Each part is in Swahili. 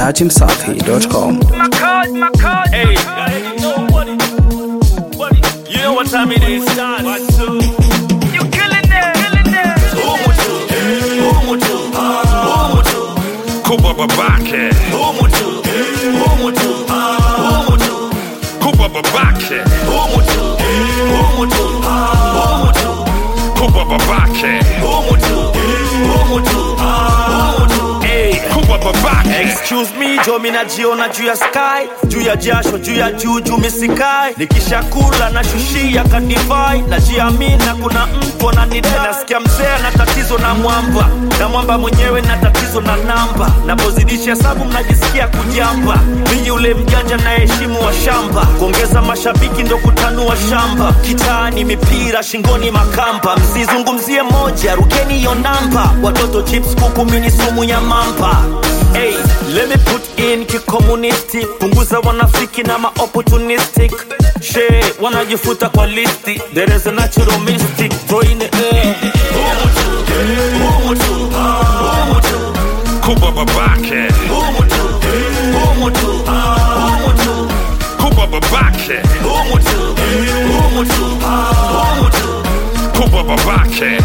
dachimsafi.com. Hey, you know what time it is? You killing it. Kuba babake. Kuba babake. Kuba babake. Hey, Kuba babake. Excuse me, jo mina jiona juu ya sky, juu ya jasho, juu ya juu misikai. Nikishakula na shushia kadivai, najiamina kuna mtu ananidai. Nasikia mzee na tatizo na mwamba mwenyewe na tatizo na namba. Napozidisha hesabu mnajisikia kujamba. Mimi ule mjanja na heshimu wa shamba, kuongeza mashabiki ndo kutanua shamba. Kitani mipira, shingoni makamba. Msizungumzie moja, rukeni hiyo namba. Watoto chips kuku mini sumu ya mamba. Hey, let me put in kikomunisti. Punguza wanafiki na ma-opportunistic. She, wanajifuta kwa listi. There is a natural mystic. Throw in the air. Kuba babake. Kuba babake. Kuba babake.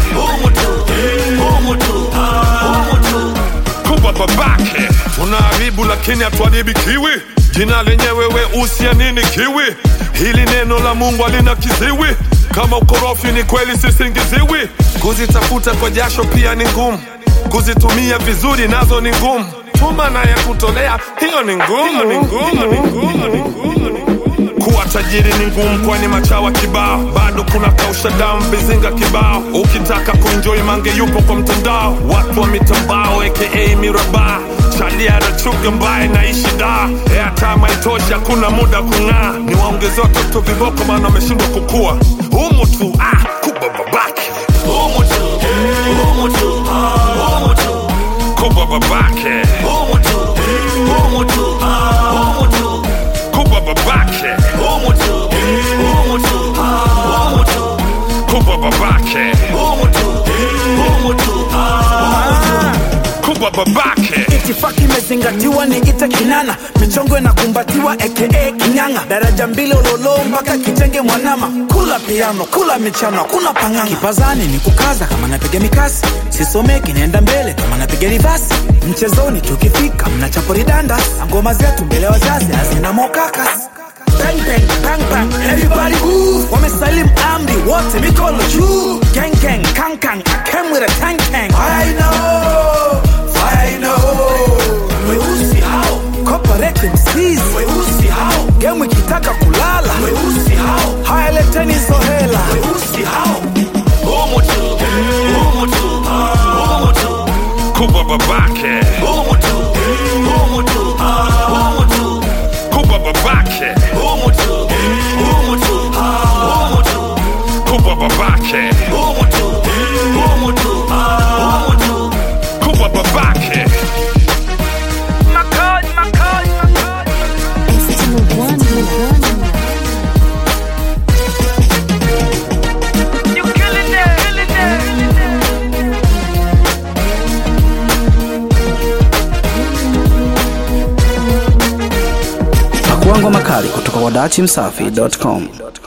Kuba babake. Tunaharibu lakini hatuharibi kiwi. Jina lenyewe weusi ya nini kiwi? Hili neno la Mungu halina kiziwi. Kama ukorofi ni kweli sisingiziwi. Kuzitafuta kwa jasho pia ni ngumu. Kuzitumia vizuri nazo ni ngumu. Tuma na ya kutolea hiyo ni ngumu. Kuwa tajiri ni ngumu kwani machawa kibao. Bado kuna kausha damu bizinga kibao. Ukitaka kuenjoy mange yupo kwa mtandao. Watu wa mitambao aka miraba. Chalia rachuga mbaye naishi da. Airtime haitoshi hakuna muda kung'aa. Ni waongeze watoto viboko maana wameshindwa kukua. Humu tu Kuba babake. Kuba babake. Kuba babake. Kuba babake. Kuba babake. Itifaki mezingatiwa ni ite kinana. Michongo inakumbatiwa aka kinyanga. Daraja mbili ololo mpaka kitenge mwanama. Kula piano, kula michano, kuna panganga. Kipazani ni kukaza kama napiga mikasi. Sisomeki naenda mbele kama napiga rivasi. Mchezoni tukifika mnachapo danda. Ngoma zetu mbele wazazi hazina mokakas. Bang bang bang bang, everybody move. Wamesalim amri wote mikono juu. Gang gang kang kang, I came with a tank tank. I know. Weusi hao corporate MCs. Weusi hao game ikitaka kulala. Weusi hao haya leteni hizo hela. Weusi hao Kuba babake. Kuba babake. Kuba babake. Kuba babake. You killing it. Pakuangwa makali kutoka kwa dachimsafi.com.